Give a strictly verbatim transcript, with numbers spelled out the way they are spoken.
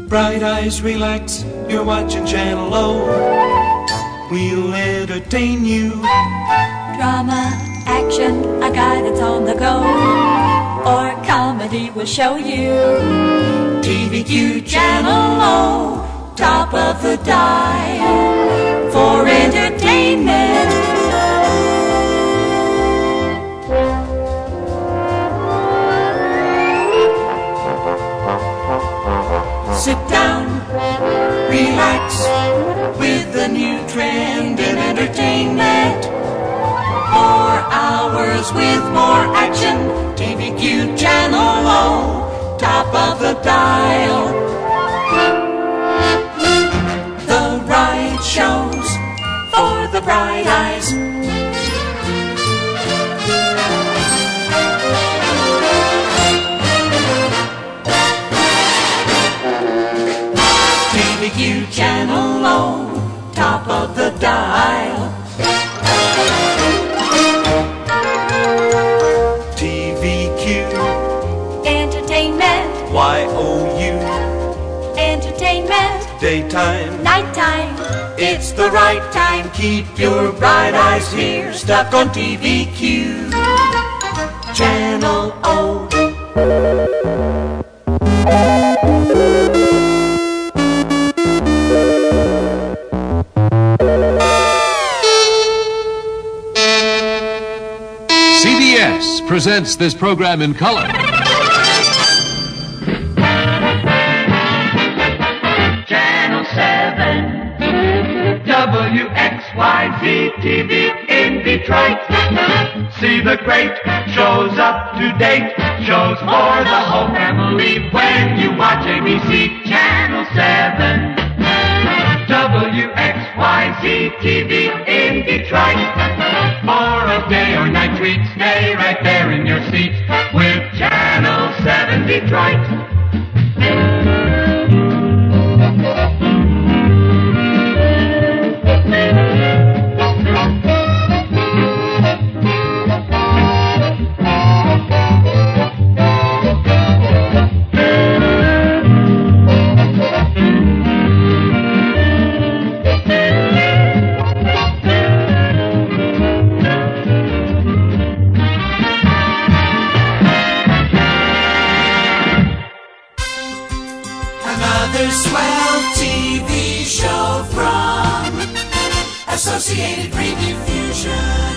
Bright eyes, relax, you're watching Channel O. We'll entertain you. Drama, action, a guidance on the go, or comedy will show you. T V Q Channel O, top of the dial for entertainment. Sit down, relax, with the new trend in entertainment. Four hours with more action, T V Q Channel O, top of the dial. The right shows for the bright eyes. T V Q Channel O, top of the dial. T V Q Entertainment, Y O U. entertainment, Daytime, nighttime. it's the right time. Keep your bright eyes here, stuck on T V Q Channel O. C B S presents this program in color. Channel seven, W X Y Z T V in Detroit. See the great shows up to date, shows for the whole family when you watch A B C. Channel seven, W X Y Z T V in Detroit. For a day or night treat, stay right there in your seat with Channel seven Detroit. Another swell T V show from Associated Rediffusion.